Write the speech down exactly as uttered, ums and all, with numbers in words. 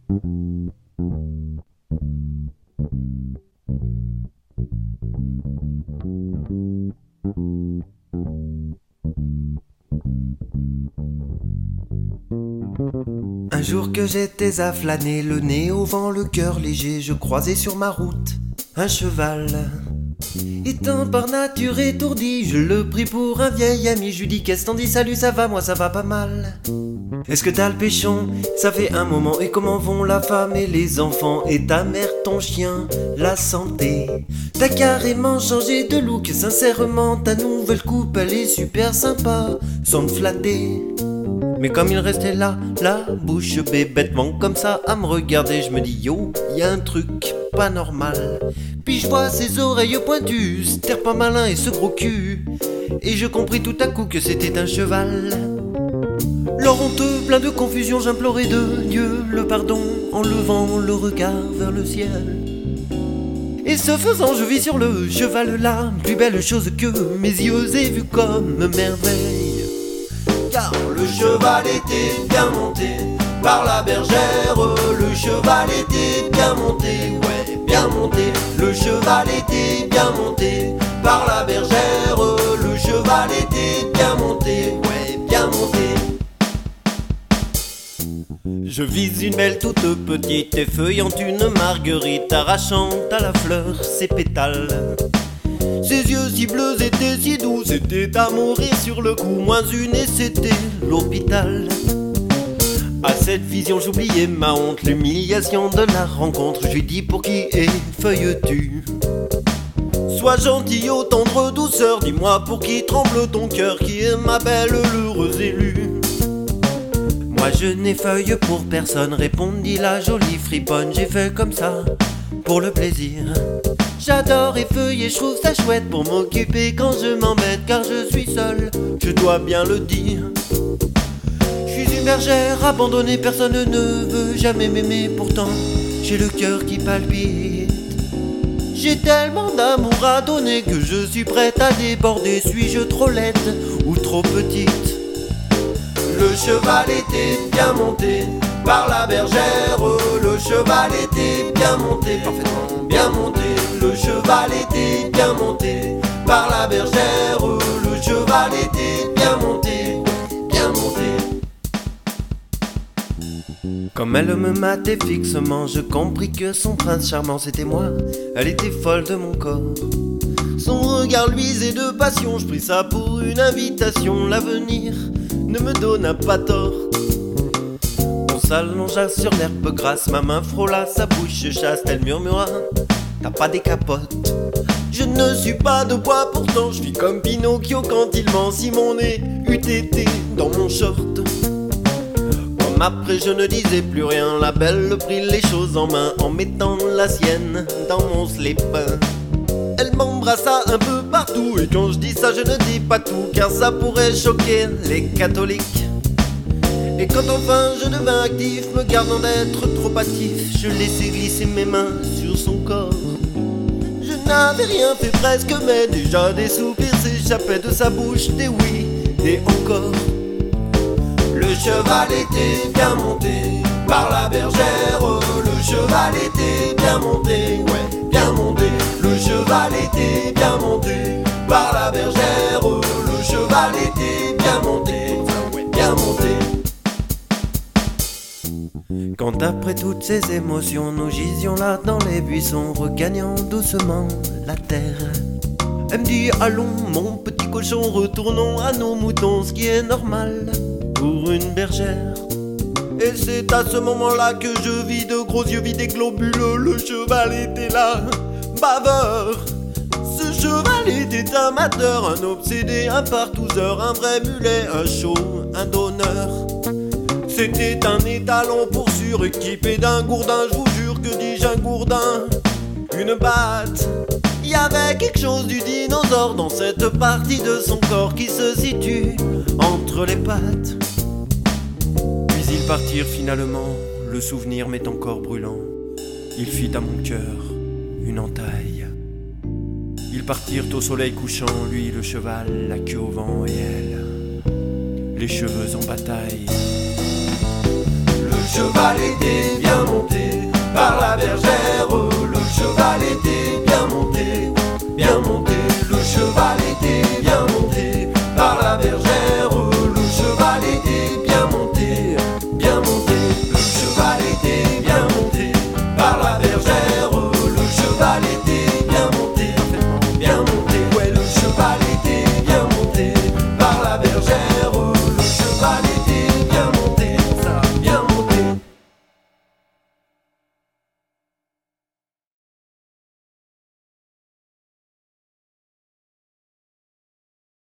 Un jour que j'étais à flâner, le nez au vent, le cœur léger, je croisais sur ma route un cheval. Étant par nature étourdi, je le pris pour un vieil ami. Je lui dis qu'est-ce t'en dis, salut, ça va, moi ça va pas mal. Est-ce que t'as le péchon? Ça fait un moment. Et comment vont la femme et les enfants? Et ta mère, ton chien, la santé? T'as carrément changé de look, sincèrement ta nouvelle coupe elle est super sympa, sans me flatter. Mais comme il restait là, la bouche bée, bêtement comme ça à me regarder, je me dis yo, y'a un truc pas normal. Puis je vois ses oreilles pointues, ce terre pas malin et ce gros cul, et je compris tout à coup que c'était un cheval. Alors honteux, plein de confusion, j'implorais de Dieu le pardon en levant le regard vers le ciel. Et ce faisant, je vis sur le cheval la plus belle chose que mes yeux aient vu comme merveille. Car le cheval était bien monté par la bergère, le cheval était bien monté, ouais, bien monté. Le cheval était bien monté par la bergère, le cheval était bien monté, ouais, bien monté. Je vise une belle toute petite, effeuillant une marguerite, arrachant à la fleur ses pétales. Ses yeux si bleus étaient si doux, c'était à mourir sur le coup, moins une et c'était l'hôpital. À cette vision j'oubliais ma honte, l'humiliation de la rencontre. Je lui dis pour qui est feuilles-tu? Sois gentil, ô tendre douceur, dis-moi pour qui tremble ton cœur, qui est ma belle heureuse élue. Moi je n'ai feuille pour personne, répondit la jolie friponne, j'ai fait comme ça, pour le plaisir. J'adore effeuiller, je trouve ça chouette pour m'occuper quand je m'embête, car je suis seul, je dois bien le dire. Je suis une bergère abandonnée, personne ne veut jamais m'aimer, pourtant j'ai le cœur qui palpite. J'ai tellement d'amour à donner que je suis prête à déborder. Suis-je trop laide ou trop petite? Le cheval était bien monté par la bergère, le cheval était bien monté, parfaitement bien monté. Le cheval était bien monté par la bergère, le cheval était bien monté, bien monté. Comme elle me matait fixement, je compris que son prince charmant c'était moi. Elle était folle de mon corps, son regard luisait de passion. Je pris ça pour une invitation, l'avenir ne me donna pas tort. On s'allongea sur l'herbe grasse, ma main frôla sa bouche chaste. Elle murmura, t'as pas des capotes? Je ne suis pas de bois, pourtant je vis comme Pinocchio quand il ment. Si mon nez eût été dans mon short. Comme après je ne disais plus rien, la belle prit les choses en main en mettant la sienne dans mon slip. Elle m'embrassa un peu partout, et quand je dis ça je ne dis pas tout, car ça pourrait choquer les catholiques. Et quand enfin je devins actif, me gardant d'être trop hâtif, je laissai glisser mes mains sur son corps. Je n'avais rien fait presque, mais déjà des soupirs s'échappaient de sa bouche, des oui, des encore. Le cheval était bien monté par la bergère, le cheval était bien monté, ouais, bien monté. Le cheval était bien monté par la bergère, le cheval était bien monté, ouais, bien monté. Quand après toutes ces émotions, nous gisions là dans les buissons, regagnant doucement la terre. Elle me dit allons mon petit cochon, retournons à nos moutons, ce qui est normal pour une bergère. Et c'est à ce moment-là que je vis de gros yeux vides et globuleux. Le cheval était là, baveur. Ce cheval était amateur, un obsédé, un partouzeur, un vrai mulet, un show, un donneur. C'était un étalon pour sûr, équipé d'un gourdin, je vous jure, que dis-je un gourdin, une batte. Il y avait quelque chose du dinosaure dans cette partie de son corps qui se situe entre les pattes. Puis ils partirent finalement, le souvenir m'est encore brûlant. Il fit à mon cœur une entaille. Ils partirent au soleil couchant, lui le cheval, la queue au vent et elle, les cheveux en bataille. Le cheval était bien bien monté par la bergère. Le cheval était bien monté, bien monté, le cheval était bien monté.